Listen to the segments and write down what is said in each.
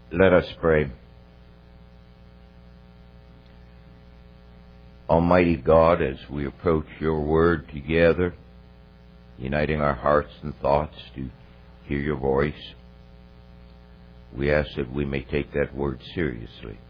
Let us pray. Almighty God, as we approach your word together, uniting our hearts and thoughts to hear your voice, we ask that we may take that word seriously.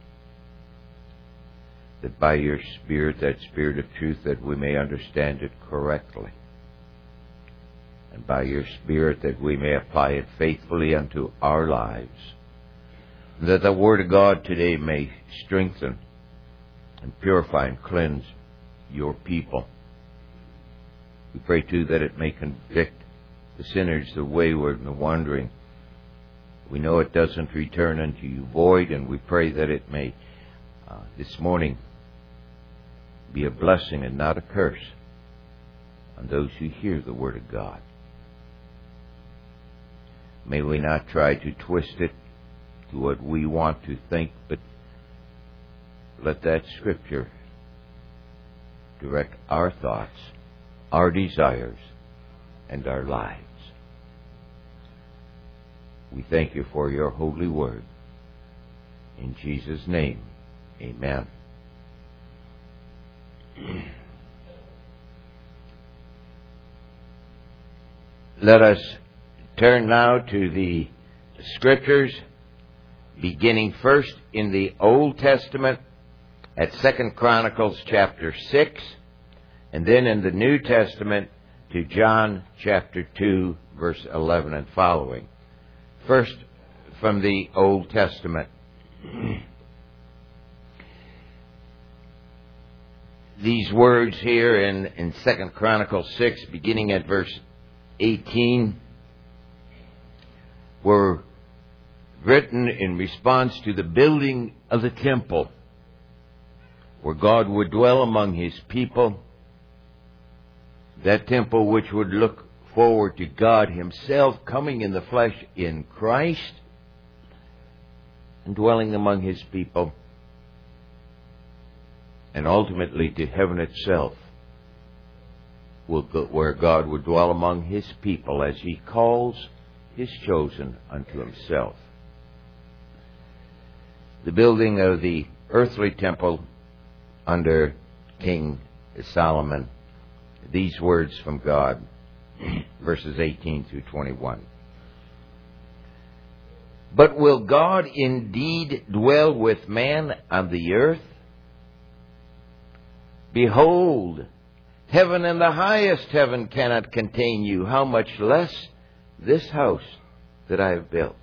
That by your Spirit, that Spirit of truth, that we may understand it correctly. And by your Spirit, that we may apply it faithfully unto our lives. That the Word of God today may strengthen and purify and cleanse your people. We pray too that it may convict the sinners, the wayward and the wandering. We know it doesn't return unto you void, and we pray that it may this morning be a blessing and not a curse on those who hear the Word of God. May we not try to twist it to what we want to think, but let that Scripture direct our thoughts, our desires, and our lives. We thank you for your holy word. In Jesus' name, amen. Let us turn now to the Scriptures, beginning first in the Old Testament at 2 Chronicles chapter 6, and then in the New Testament to John chapter 2, verse 11 and following. First, from the Old Testament. These words here in 2 Chronicles 6, beginning at verse 18, were written in response to the building of the temple, where God would dwell among His people. That temple which would look forward to God Himself coming in the flesh in Christ and dwelling among His people, and ultimately to heaven itself, where God would dwell among His people as He calls His chosen unto Himself. The building of the earthly temple under King Solomon. These words from God, verses 18 through 21. But will God indeed dwell with man on the earth? Behold, heaven and the highest heaven cannot contain you, how much less this house that I have built.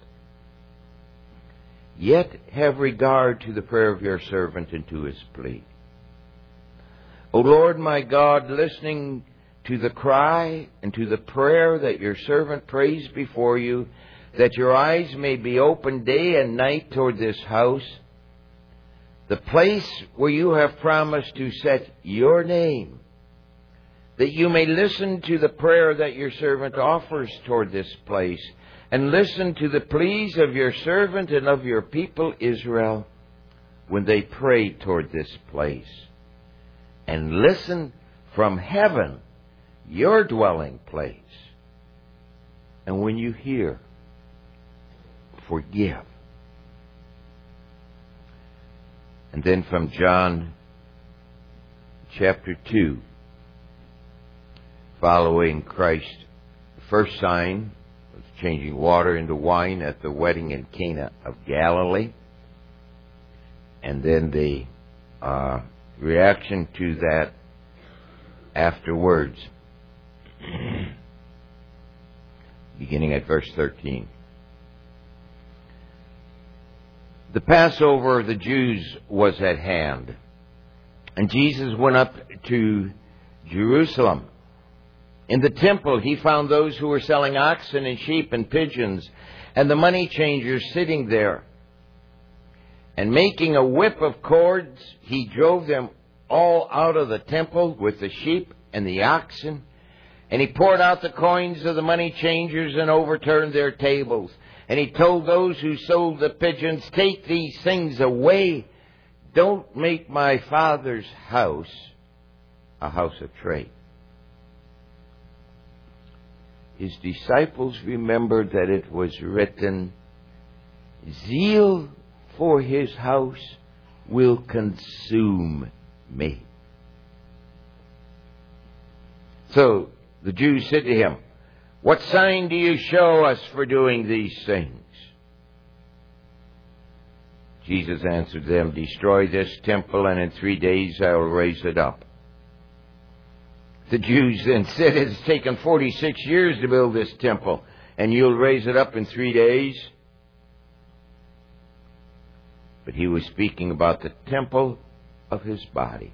Yet have regard to the prayer of your servant and to his plea. O Lord my God, listening to the cry and to the prayer that your servant prays before you, that your eyes may be open day and night toward this house, the place where you have promised to set your name, that you may listen to the prayer that your servant offers toward this place, and listen to the pleas of your servant and of your people Israel when they pray toward this place. And listen from heaven, your dwelling place. And when you hear, forgive. And then from John chapter 2, following Christ's first sign of changing water into wine at the wedding in Cana of Galilee, and then the reaction to that afterwards, beginning at verse 13. The Passover of the Jews was at hand, and Jesus went up to Jerusalem. In the temple he found those who were selling oxen and sheep and pigeons, and the money changers sitting there. And making a whip of cords, he drove them all out of the temple with the sheep and the oxen. And he poured out the coins of the money changers and overturned their tables. And he told those who sold the pigeons, take these things away. Don't make my Father's house a house of trade. His disciples remembered that it was written zeal for His house will consume me. So the Jews said to Him, what sign do you show us for doing these things? Jesus answered them, destroy this temple, and in 3 days I will raise it up. The Jews then said, it's taken 46 years to build this temple, and you'll raise it up in 3 days? But He was speaking about the temple of His body.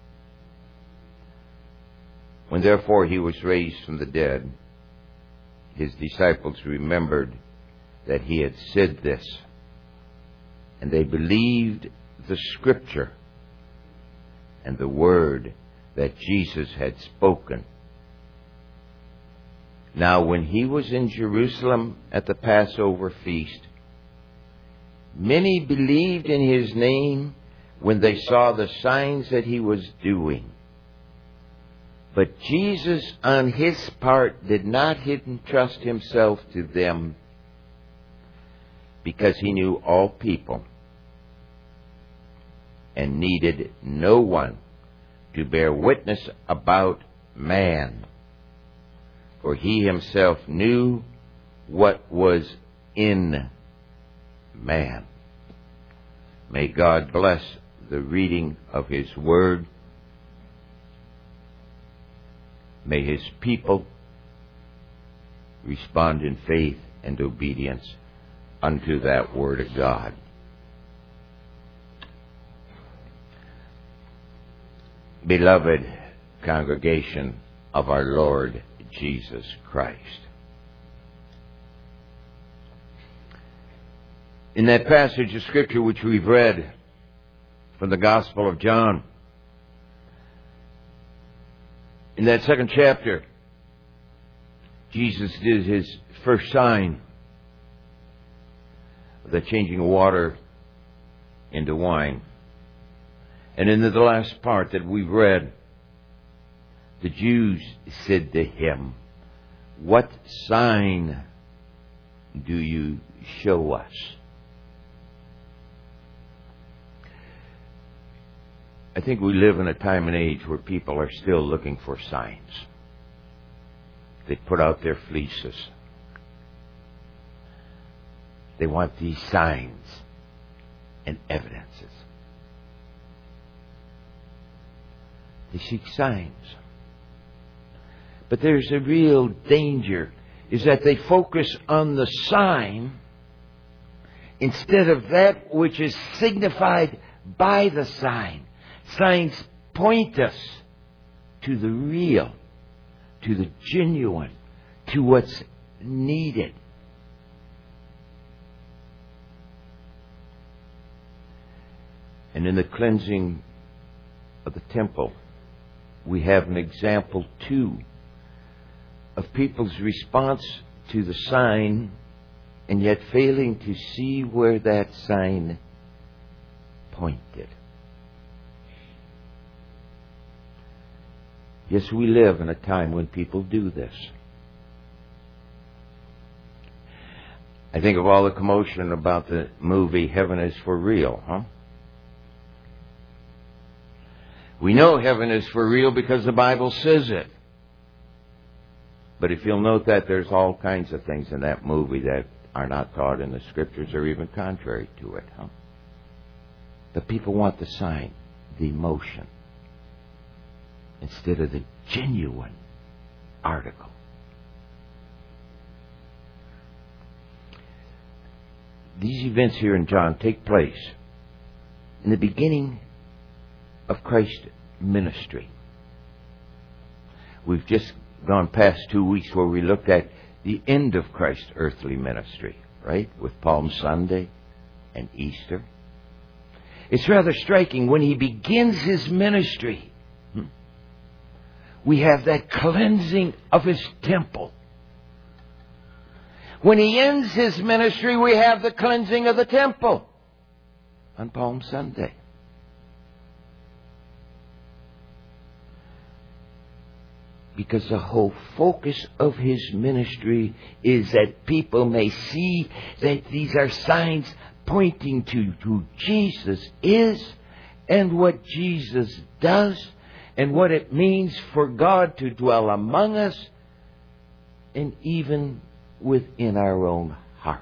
When therefore He was raised from the dead, His disciples remembered that He had said this, and they believed the Scripture and the word that Jesus had spoken. Now when He was in Jerusalem at the Passover feast, many believed in His name when they saw the signs that He was doing. But Jesus, on His part, did not entrust Himself to them, because He knew all people and needed no one to bear witness about man, for He Himself knew what was in man. May God bless the reading of His Word. May His people respond in faith and obedience unto that Word of God. Beloved congregation of our Lord Jesus Christ, in that passage of Scripture which we've read from the Gospel of John, in that 2nd chapter, Jesus did His first sign of the changing water into wine. And in the last part that we've read, the Jews said to Him, what sign do you show us? I think we live in a time and age where people are still looking for signs. They put out their fleeces. They want these signs and evidences. They seek signs. But there's a real danger, is that they focus on the sign instead of that which is signified by the sign. Signs point us to the real, to the genuine, to what's needed. And in the cleansing of the temple, we have an example too of people's response to the sign and yet failing to see where that sign pointed. Yes, we live in a time when people do this. I think of all the commotion about the movie Heaven is for Real, huh? We know heaven is for real because the Bible says it. But if you'll note that there's all kinds of things in that movie that are not taught in the Scriptures or even contrary to it, huh? The people want the sign, the emotion, instead of the genuine article. These events here in John take place in the beginning of Christ's ministry. We've just gone past 2 weeks where we looked at the end of Christ's earthly ministry, right? With Palm Sunday and Easter. It's rather striking when He begins His ministry. We have that cleansing of His temple. When He ends His ministry, we have the cleansing of the temple on Palm Sunday. Because the whole focus of His ministry is that people may see that these are signs pointing to who Jesus is and what Jesus does and what it means for God to dwell among us and even within our own hearts.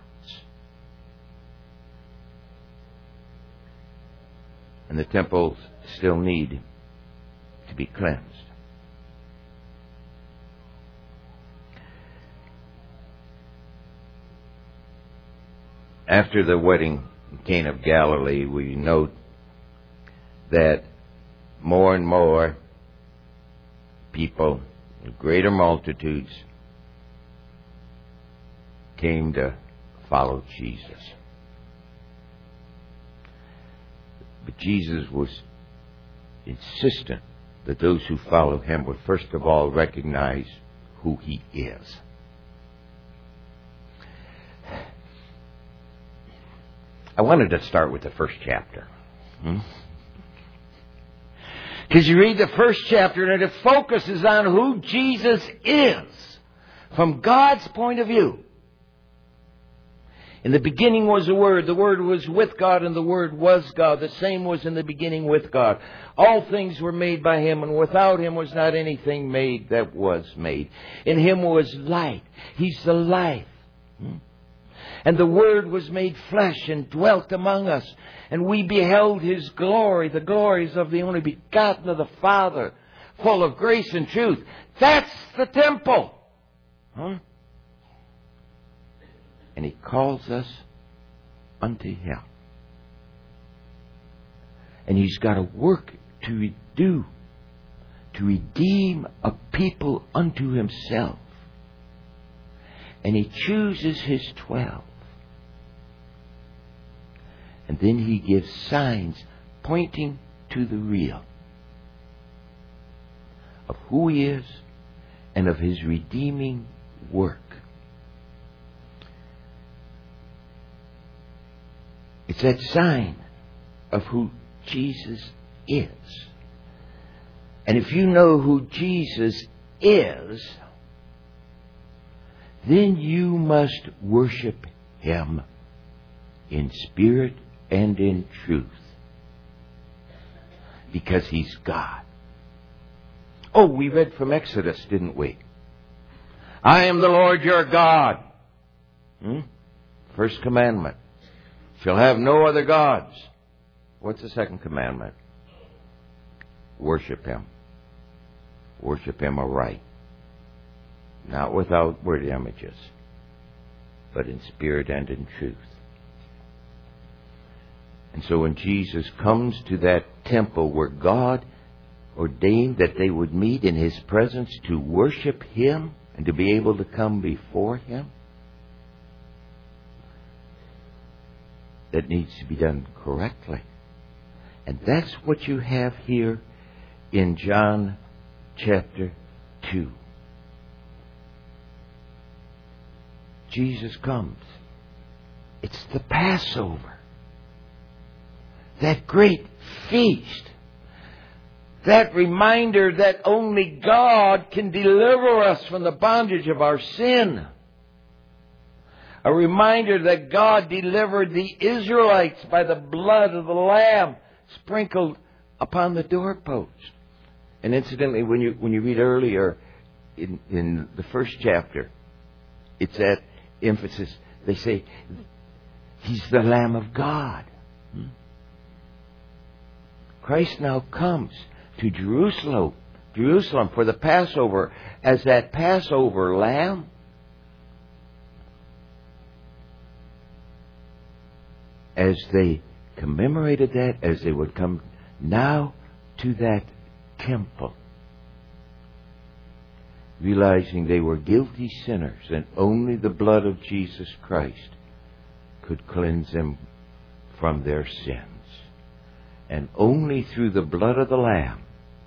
And the temples still need to be cleansed. After the wedding in Cana of Galilee, we note that more and more people, greater multitudes, came to follow Jesus. But Jesus was insistent that those who follow Him would first of all recognize who He is. I wanted to start with the first chapter. Because you read the first chapter and it focuses on who Jesus is from God's point of view. In the beginning was the Word was with God, and the Word was God. The same was in the beginning with God. All things were made by Him, and without Him was not anything made that was made. In Him was light. He's the life. And the Word was made flesh and dwelt among us. And we beheld His glory, the glories of the only begotten of the Father, full of grace and truth. That's the temple. And He calls us unto Him. And He's got a work to do, to redeem a people unto Himself. And He chooses His 12. And then He gives signs pointing to the real of who He is and of His redeeming work. It's that sign of who Jesus is. And if you know who Jesus is, then you must worship Him in spirit and in truth. Because He's God. Oh, we read from Exodus, didn't we? I am the Lord your God. First commandment. Shall have no other gods. What's the second commandment? Worship Him. Worship Him aright. Not with outward images, but in spirit and in truth. And so when Jesus comes to that temple where God ordained that they would meet in His presence to worship Him and to be able to come before Him, that needs to be done correctly. And that's what you have here in John chapter 2. Jesus comes. It's the Passover. That great feast. That reminder that only God can deliver us from the bondage of our sin. A reminder that God delivered the Israelites by the blood of the Lamb sprinkled upon the doorpost. And incidentally, when you read earlier in the first chapter, it's that emphasis. They say, He's the Lamb of God. Christ now comes to Jerusalem for the Passover as that Passover lamb. As they commemorated that, as they would come now to that temple, realizing they were guilty sinners and only the blood of Jesus Christ could cleanse them from their sins. And only through the blood of the Lamb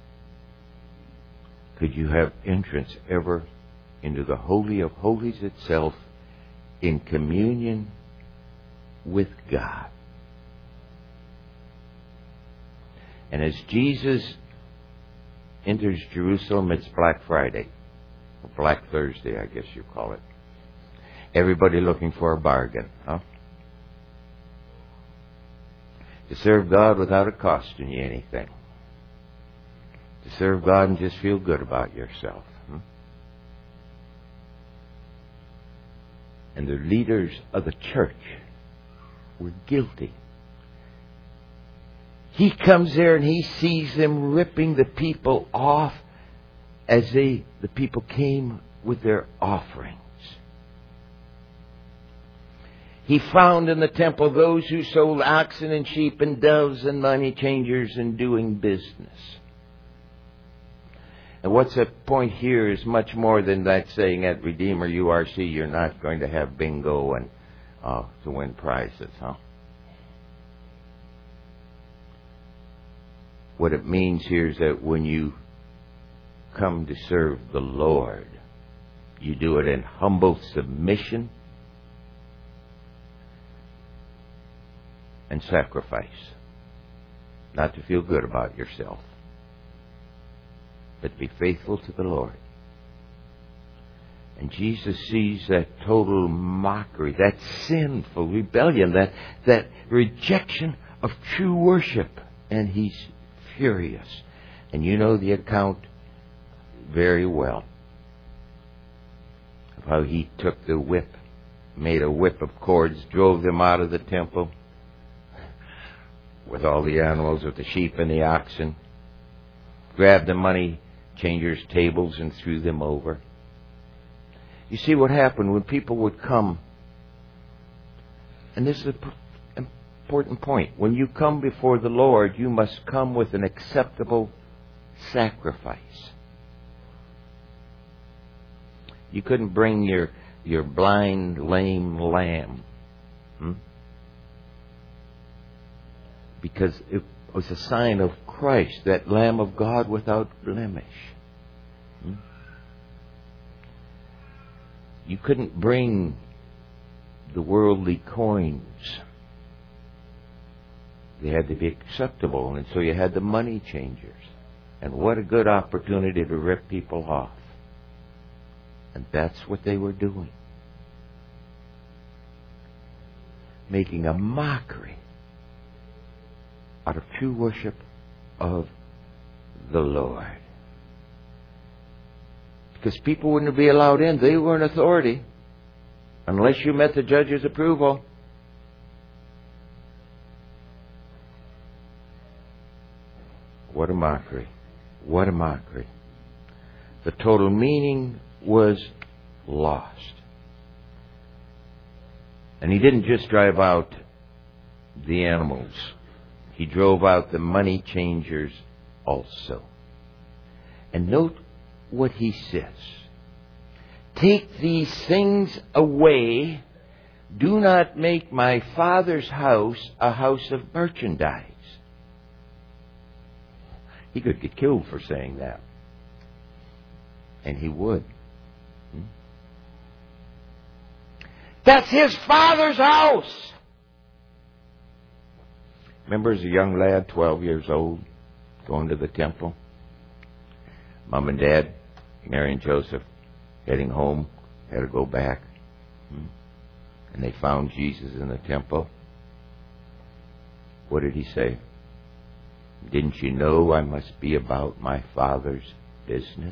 could you have entrance ever into the Holy of Holies itself in communion with God. And as Jesus enters Jerusalem, it's Black Friday, or Black Thursday, I guess you call it. Everybody looking for a bargain, huh? To serve God without it costing you anything. To serve God and just feel good about yourself. And the leaders of the church were guilty. He comes there and he sees them ripping the people off as the people came with their offerings. He found in the temple those who sold oxen and sheep and doves and money changers and doing business. And what's the point here is much more than that saying at Redeemer URC you're not going to have bingo and to win prizes, What it means here is that when you come to serve the Lord, you do it in humble submission and sacrifice. Not to feel good about yourself, but be faithful to the Lord. And Jesus sees that total mockery, that sinful rebellion, that rejection of true worship. And He's furious. And you know the account very well of how He took the whip, made a whip of cords, drove them out of the temple with all the animals, with the sheep and the oxen, grabbed the money changers' tables and threw them over. You see what happened when people would come, and this is an important point. When you come before the Lord, you must come with an acceptable sacrifice. You couldn't bring your blind, lame lamb. Because it was a sign of Christ, that Lamb of God without blemish. You couldn't bring the worldly coins. They had to be acceptable, and so you had the money changers. And what a good opportunity to rip people off. And that's what they were doing. Making a mockery out of true worship of the Lord. Because people wouldn't be allowed in. They were an authority unless you met the judge's approval. What a mockery. What a mockery. The total meaning was lost. And He didn't just drive out the animals. He drove out the money changers also. And note what He says. Take these things away. Do not make my Father's house a house of merchandise. He could get killed for saying that. And he would. That's His Father's house. Remember as a young lad, 12 years old, going to the temple? Mom and Dad, Mary and Joseph, heading home, had to go back. And they found Jesus in the temple. What did He say? Didn't you know I must be about my Father's business?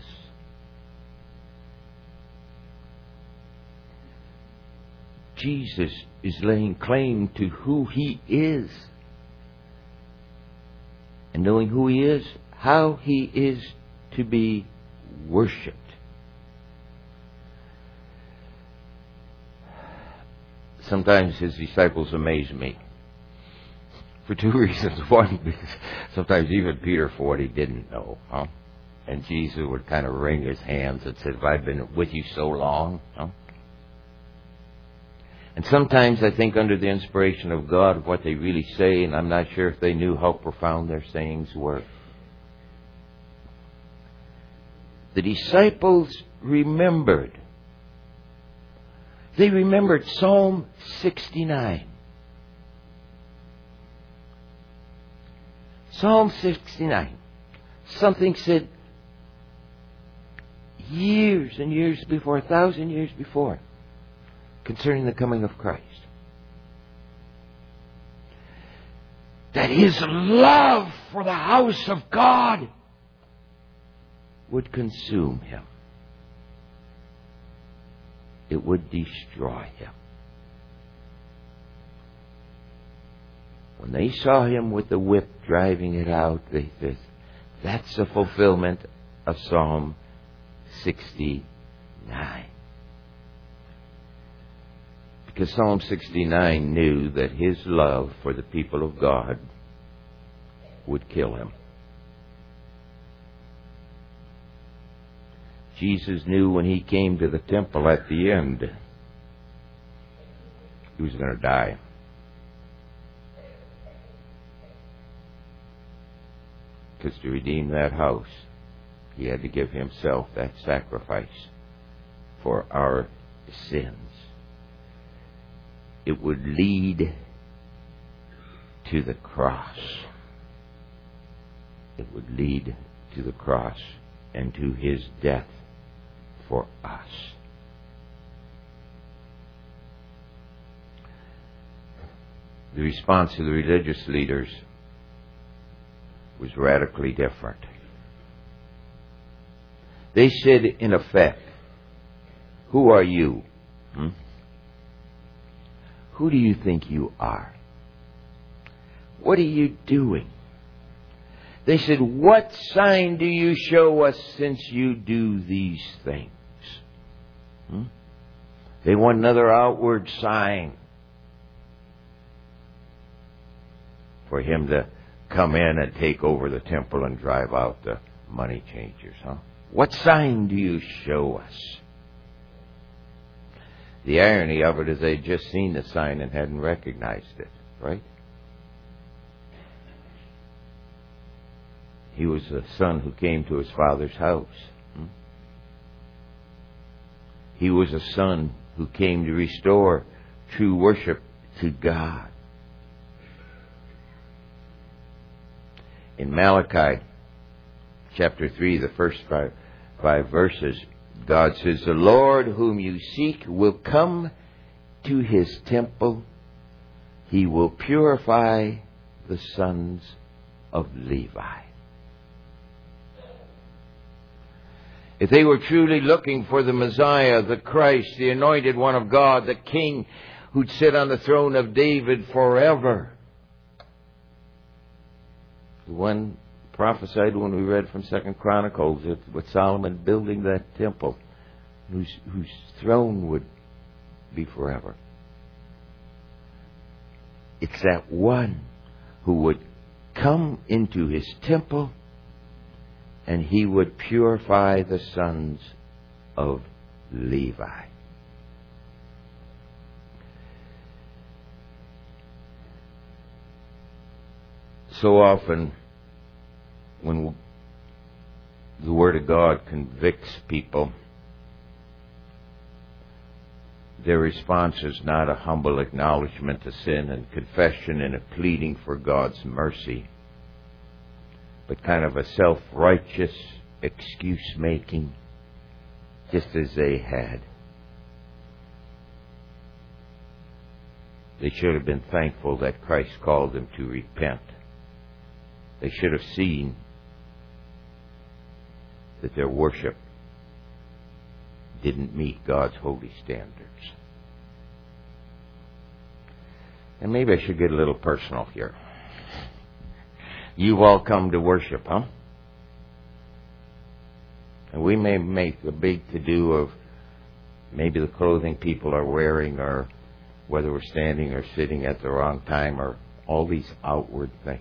Jesus is laying claim to who He is. And knowing who He is, how He is to be worshipped. Sometimes His disciples amaze me. For two reasons. One, because sometimes even Peter, for what he didn't know, and Jesus would kind of wring His hands and say, have I been with you so long? And sometimes I think under the inspiration of God of what they really say, and I'm not sure if they knew how profound their sayings were. The disciples remembered. They remembered Psalm 69. Psalm 69. Something said years and years before, 1,000 years before, concerning the coming of Christ. that his love for the house of God would consume him. It would destroy him. When they saw him with the whip driving it out, they said, that's the fulfillment of Psalm 69. Because Psalm 69 knew that his love for the people of God would kill him. Jesus knew when he came to the temple at the end, he was going to die. Because to redeem that house, he had to give himself that sacrifice for our sins. It would lead to the cross. It would lead to the cross and to his death for us. The response of the religious leaders was radically different. They said, in effect, who are you? Who do you think you are? What are you doing? They said, what sign do you show us since you do these things? They want another outward sign for him to come in and take over the temple and drive out the money changers. What sign do you show us? The irony of it is they'd just seen the sign and hadn't recognized it, right? He was a son who came to his father's house. He was a son who came to restore true worship to God. In Malachi chapter 3, the first five verses, God says, the Lord whom you seek will come to his temple. He will purify the sons of Levi. If they were truly looking for the Messiah, the Christ, the anointed one of God, the King who'd sit on the throne of David forever, the one prophesied when we read from 2 Chronicles with Solomon building that temple, whose throne would be forever. It's that one who would come into his temple and he would purify the sons of Levi. So often, when the Word of God convicts people, their response is not a humble acknowledgement of sin and confession and a pleading for God's mercy, but kind of a self-righteous excuse-making, just as they had. They should have been thankful that Christ called them to repent. They should have seen that their worship didn't meet God's holy standards. And maybe I should get a little personal here. You've all come to worship, huh? And we may make a big to-do of maybe the clothing people are wearing, or whether we're standing or sitting at the wrong time, or all these outward things.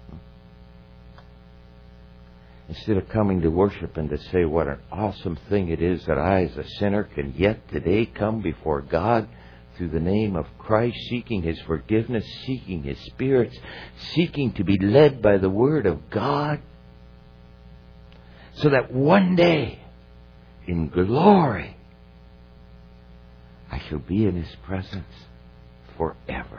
Instead of coming to worship and to say what an awesome thing it is that I as a sinner can yet today come before God through the name of Christ, seeking His forgiveness, seeking His Spirit, seeking to be led by the Word of God, so that one day, in glory, I shall be in His presence forever.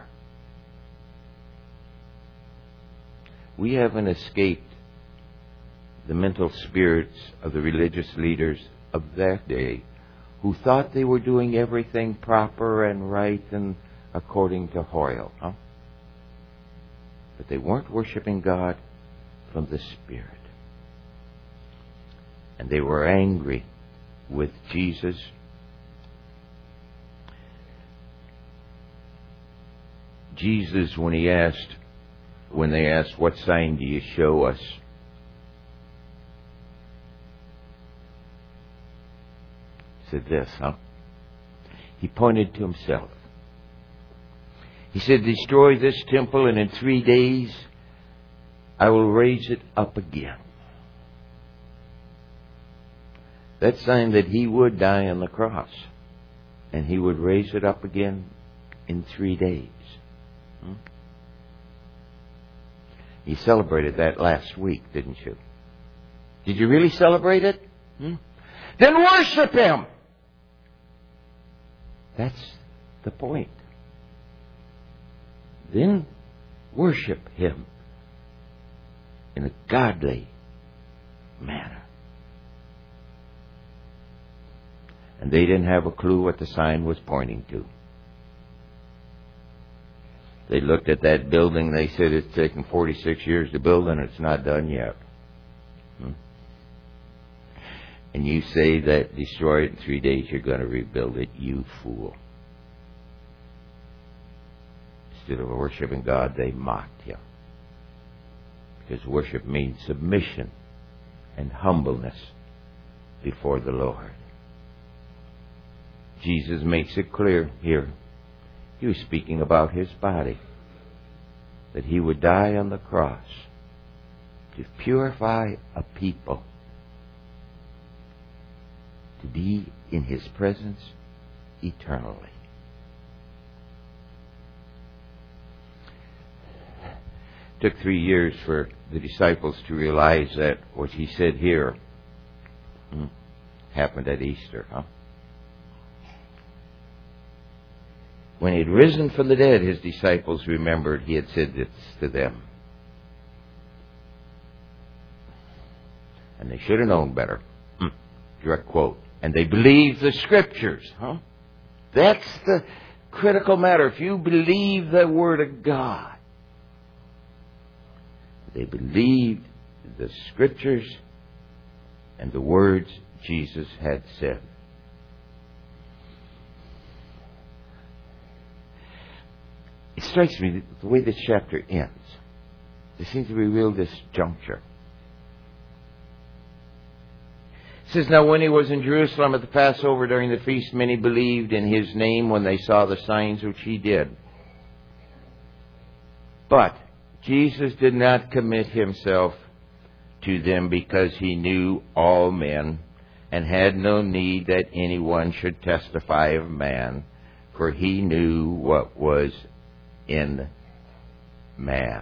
We haven't escaped the mental spirits of the religious leaders of that day, who thought they were doing everything proper and right and according to Hoyle. But But they weren't worshiping God from the Spirit. And they were angry with Jesus. Jesus, when they asked, what sign do you show us? Said this, He pointed to himself. He said, destroy this temple, and in 3 days I will raise it up again. That sign that he would die on the cross, and he would raise it up again in 3 days. You celebrated that last week, didn't you? Did you really celebrate it? Then worship Him! That's the point. Then worship Him in a godly manner. And they didn't have a clue what the sign was pointing to. They looked at that building. They said it's taken 46 years to build and it's not done yet. And you say that destroy it in 3 days, you're going to rebuild it. You fool. Instead of worshiping God, they mocked Him. Because worship means submission and humbleness before the Lord. Jesus makes it clear here. He was speaking about His body. That He would die on the cross to purify a people. To be in His presence eternally. It took 3 years for the disciples to realize that what He said here happened at Easter, When He had risen from the dead, His disciples remembered He had said this to them. And they should have known better. Direct quote. And they believed the Scriptures. That's the critical matter. If you believe the Word of God, they believed the Scriptures and the words Jesus had said. It strikes me the way this chapter ends. There seems to be a real disjuncture. It says, now when He was in Jerusalem at the Passover during the feast, many believed in His name when they saw the signs which He did. But Jesus did not commit Himself to them because He knew all men and had no need that anyone should testify of man, for He knew what was in man.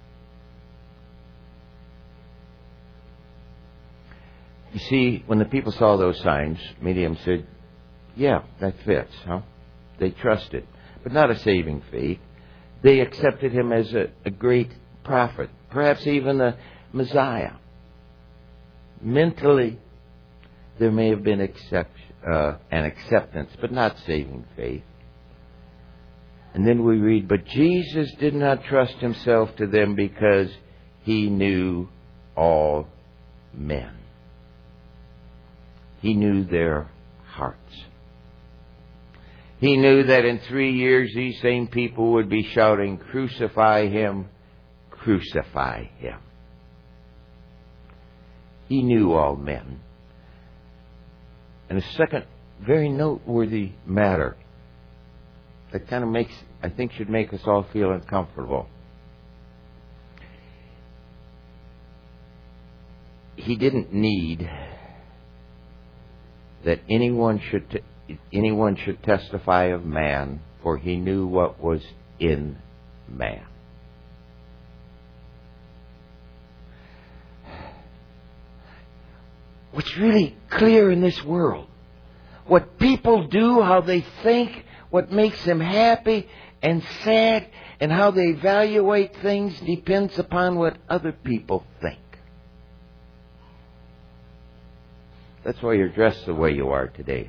You see, when the people saw those signs, many of them said, yeah, that fits, They trusted, but not a saving faith. They accepted Him as a great prophet, perhaps even the Messiah. Mentally, there may have been an acceptance, but not saving faith. And then we read, but Jesus did not trust Himself to them because He knew all men. He knew their hearts. He knew that in 3 years these same people would be shouting, crucify Him, crucify Him. He knew all men. And a second very noteworthy matter that kind of I think should make us all feel uncomfortable. He didn't need that anyone should testify of man, for He knew what was in man. What's really clear in this world, what people do, how they think, what makes them happy and sad, and how they evaluate things depends upon what other people think. That's why you're dressed the way you are today,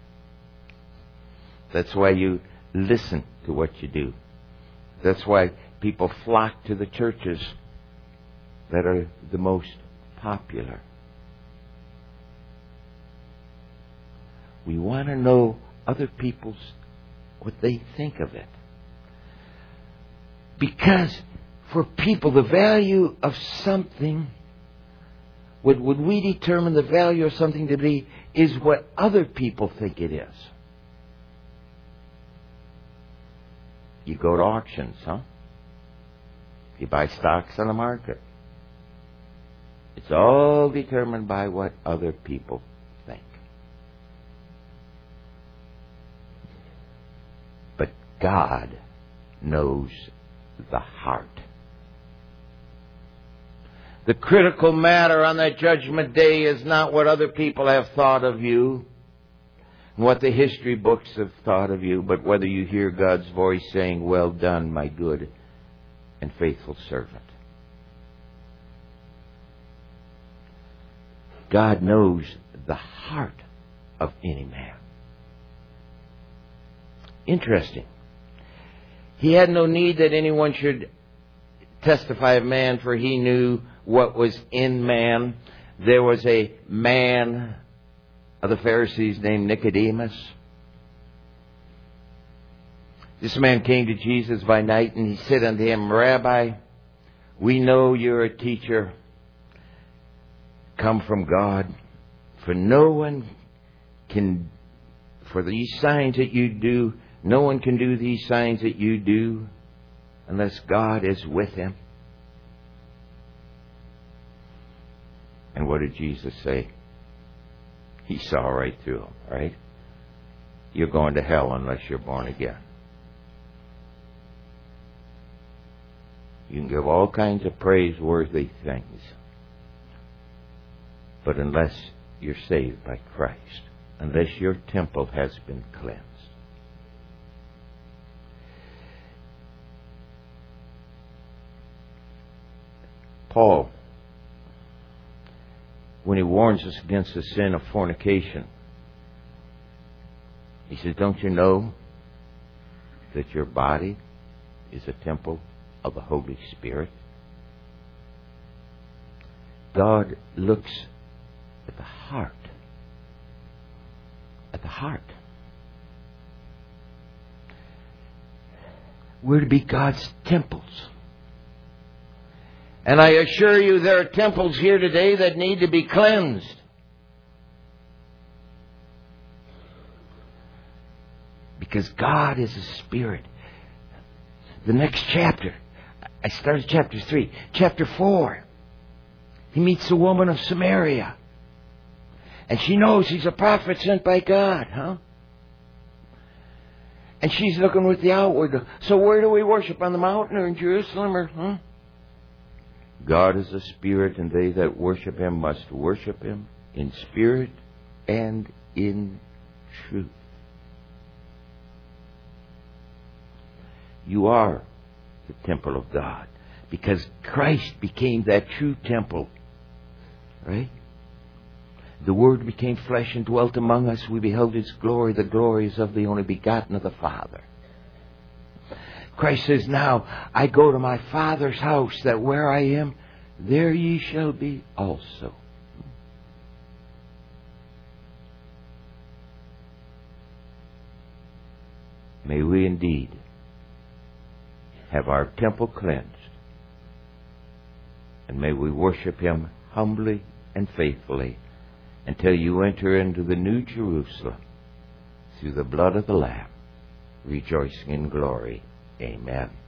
That's why you listen to what you do. That's why people flock to the churches that are the most popular. We want to know other people's, what they think of it. Because for people, the value of something, what would we determine the value of something to be, is what other people think it is. You go to auctions, huh? You buy stocks on the market. It's all determined by what other people think. But God knows the heart. The critical matter on that judgment day is not what other people have thought of you, what the history books have thought of you, but whether you hear God's voice saying, "Well done, my good and faithful servant." God knows the heart of any man. Interesting. He had no need that anyone should testify of man, for he knew what was in man. There was a man of the Pharisees named Nicodemus. This man came to Jesus by night, and he said unto him, "Rabbi, we know you're a teacher come from God, for no one can, for these signs that you do, no one can do these signs that you do unless God is with him." And what did Jesus say? He saw right through him, right? You're going to hell unless you're born again. You can give all kinds of praiseworthy things, but unless you're saved by Christ, unless your temple has been cleansed. Paul, when he warns us against the sin of fornication, he says, "Don't you know that your body is a temple of the Holy Spirit?" God looks at the heart. At the heart. We're to be God's temples. And I assure you there are temples here today that need to be cleansed. Because God is a spirit. The next chapter, I started chapter 3. Chapter 4, he meets the woman of Samaria. And she knows he's a prophet sent by God, huh? And she's looking with the outward. So where do we worship? On the mountain or in Jerusalem? Or, huh? God is a spirit, and they that worship him must worship him in spirit and in truth. You are the temple of God, because Christ became that true temple. Right? The Word became flesh and dwelt among us. We beheld His glory. The glory is of the only begotten of the Father. Christ says, "Now I go to my Father's house, that where I am, there ye shall be also." May we indeed have our temple cleansed, and may we worship Him humbly and faithfully until you enter into the new Jerusalem through the blood of the Lamb, rejoicing in glory. Amen.